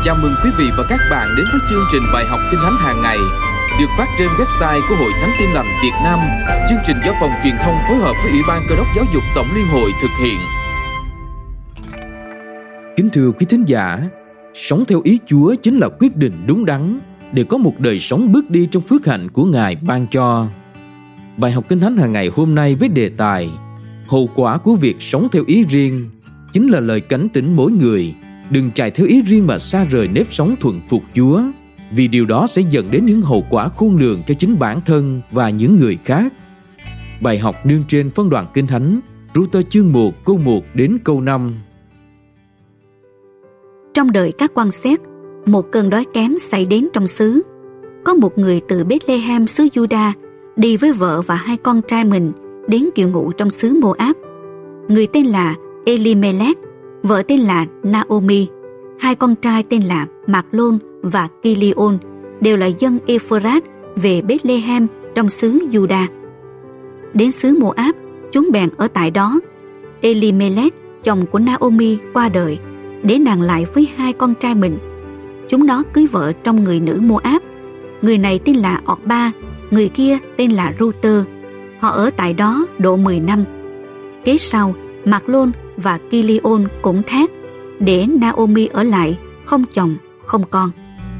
Chào mừng quý vị và các bạn đến với chương trình bài học Kinh Thánh hàng ngày được phát trên website của Hội Thánh Tin Lành Việt Nam. Chương trình do Phòng Truyền thông phối hợp với Ủy ban Cơ đốc Giáo dục Tổng Liên hội thực hiện. Kính thưa quý thính giả, sống theo ý Chúa chính là quyết định đúng đắn để có một đời sống bước đi trong phước hạnh của Ngài ban cho. Bài học Kinh Thánh hàng ngày hôm nay với đề tài hậu quả của việc sống theo ý riêng chính là lời cảnh tỉnh mỗi người đừng chạy theo ý riêng mà xa rời nếp sống thuận phục Chúa, vì điều đó sẽ dẫn đến những hậu quả khôn lường cho chính bản thân và những người khác. Bài học nương trên phân đoạn Kinh Thánh Ru-tơ chương 1 câu 1 đến câu 5. Trong đời các quan xét, một cơn đói kém xảy đến trong xứ. Có một người từ Bethlehem xứ Juda đi với vợ và hai con trai mình đến kiều ngụ trong xứ Mô-áp. Người tên là Elimelech, vợ tên là Naomi, hai con trai tên là Mạc-lôn và Ki-li-ôn đều là dân Ephrát về Bethlehem trong xứ Juda. Đến xứ Mô-áp, chúng bèn ở tại đó. Elimelech, chồng của Naomi, qua đời, để nàng lại với hai con trai mình. Chúng nó cưới vợ trong người nữ Mô-áp. Người này tên là Orpa, người kia tên là Ru-tơ. Họ ở tại đó độ 10 năm. Kế sau, Mạc-lôn và Ki-li-ôn cũng thác, để Naomi ở lại, không chồng, không con.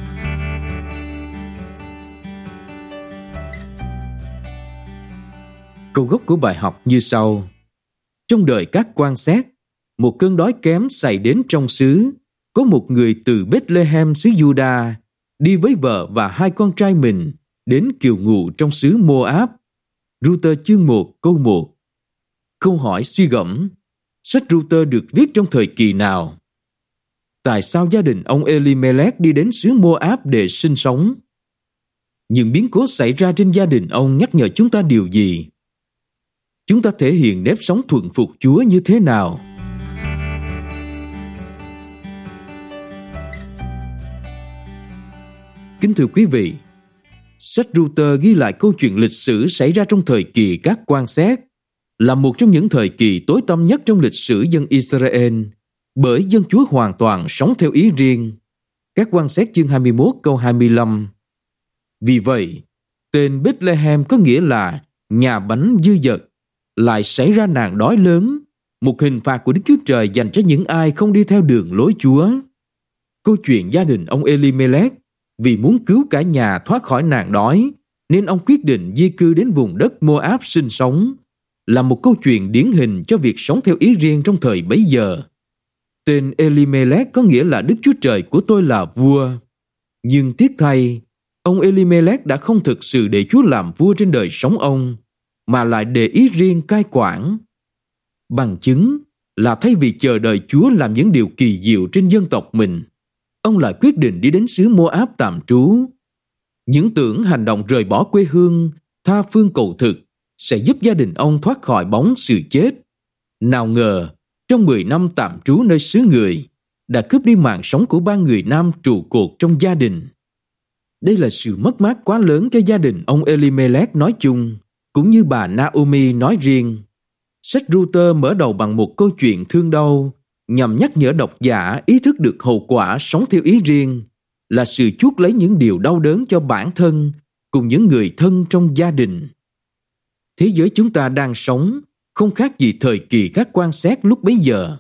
Câu gốc của bài học như sau. Trong đời các quan xét, một cơn đói kém xảy đến trong xứ. Có một người từ Bethlehem xứ Juda đi với vợ và hai con trai mình đến kiều ngụ trong xứ Mô-áp. Ru-tơ chương 1 câu 1. Câu hỏi suy gẫm: sách Ru-tơ được viết trong thời kỳ nào? Tại sao gia đình ông Elimelech đi đến xứ Mô-áp để sinh sống? Những biến cố xảy ra trên gia đình ông nhắc nhở chúng ta điều gì? Chúng ta thể hiện nếp sống thuận phục Chúa như thế nào? Kính thưa quý vị, sách Ru-tơ ghi lại câu chuyện lịch sử xảy ra trong thời kỳ các quan xét, là một trong những thời kỳ tối tăm nhất trong lịch sử dân Israel, bởi dân Chúa hoàn toàn sống theo ý riêng. Các quan xét chương 21 câu 25. Vì vậy, tên Bethlehem có nghĩa là nhà bánh dư dật, lại xảy ra nạn đói lớn, một hình phạt của Đức Chúa Trời dành cho những ai không đi theo đường lối Chúa. Câu chuyện gia đình ông Elimelech vì muốn cứu cả nhà thoát khỏi nạn đói, nên ông quyết định di cư đến vùng đất Mô-áp sinh sống, là một câu chuyện điển hình cho việc sống theo ý riêng trong thời bấy giờ. Tên Elimelech có nghĩa là Đức Chúa Trời của tôi là vua. Nhưng tiếc thay, ông Elimelech đã không thực sự để Chúa làm vua trên đời sống ông, mà lại để ý riêng cai quản. Bằng chứng là thay vì chờ đợi Chúa làm những điều kỳ diệu trên dân tộc mình, ông lại quyết định đi đến xứ Mô-áp tạm trú. Những tưởng hành động rời bỏ quê hương, tha phương cầu thực sẽ giúp gia đình ông thoát khỏi bóng sự chết. Nào ngờ, trong 10 năm tạm trú nơi xứ người, đã cướp đi mạng sống của 3 người nam trụ cột trong gia đình. Đây là sự mất mát quá lớn cho gia đình ông Elimelech nói chung, cũng như bà Naomi nói riêng. Sách Ru-tơ mở đầu bằng một câu chuyện thương đau, nhằm nhắc nhở độc giả ý thức được hậu quả sống theo ý riêng là sự chuốc lấy những điều đau đớn cho bản thân cùng những người thân trong gia đình. Thế giới chúng ta đang sống không khác gì thời kỳ các quan xét lúc bấy giờ.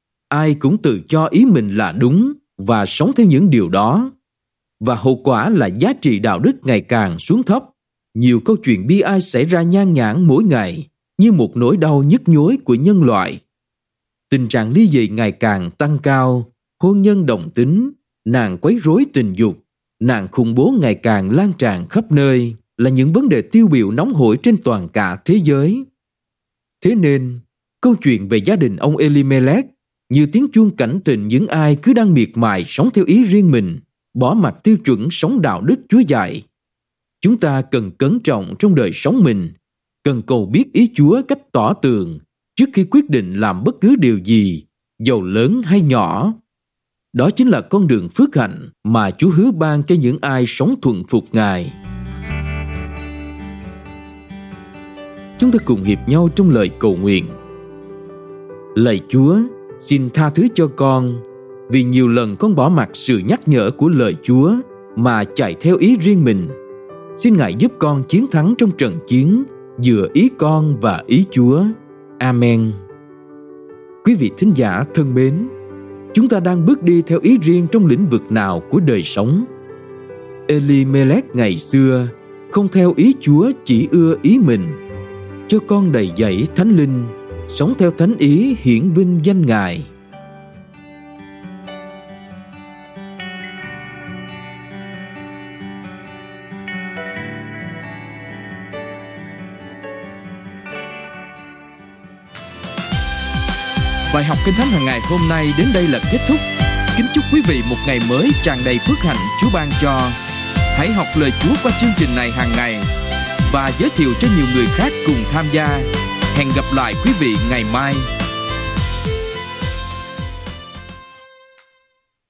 Ai cũng tự cho ý mình là đúng và sống theo những điều đó. Và hậu quả là giá trị đạo đức ngày càng xuống thấp. Nhiều câu chuyện bi ai xảy ra nhan nhản mỗi ngày như một nỗi đau nhức nhối của nhân loại. Tình trạng ly dị ngày càng tăng cao, hôn nhân đồng tính, nạn quấy rối tình dục, nạn khủng bố ngày càng lan tràn khắp nơi là những vấn đề tiêu biểu nóng hổi trên toàn cả thế giới. Thế nên, câu chuyện về gia đình ông Elimelech như tiếng chuông cảnh tỉnh những ai cứ đang miệt mài sống theo ý riêng mình, bỏ mặc tiêu chuẩn sống đạo đức Chúa dạy. Chúng ta cần cẩn trọng trong đời sống mình, cần cầu biết ý Chúa cách tỏ tường trước khi quyết định làm bất cứ điều gì, dầu lớn hay nhỏ. Đó chính là con đường phước hạnh mà Chúa hứa ban cho những ai sống thuận phục Ngài. Chúng ta cùng hiệp nhau trong lời cầu nguyện. Lạy Chúa, xin tha thứ cho con vì nhiều lần con bỏ mặc sự nhắc nhở của lời Chúa mà chạy theo ý riêng mình. Xin Ngài giúp con chiến thắng trong trận chiến giữa ý con và ý Chúa. Amen. Quý vị thính giả thân mến, chúng ta đang bước đi theo ý riêng trong lĩnh vực nào của đời sống? Elimelech ngày xưa không theo ý Chúa, chỉ ưa ý mình. Cho con đầy dẫy thánh linh, sống theo thánh ý hiển vinh danh Ngài. Bài học Kinh Thánh hàng ngày hôm nay đến đây là kết thúc. Kính chúc quý vị một ngày mới tràn đầy phước hạnh Chúa ban cho. Hãy học lời Chúa qua chương trình này hàng ngày và giới thiệu cho nhiều người khác cùng tham gia. Hẹn gặp lại quý vị ngày mai.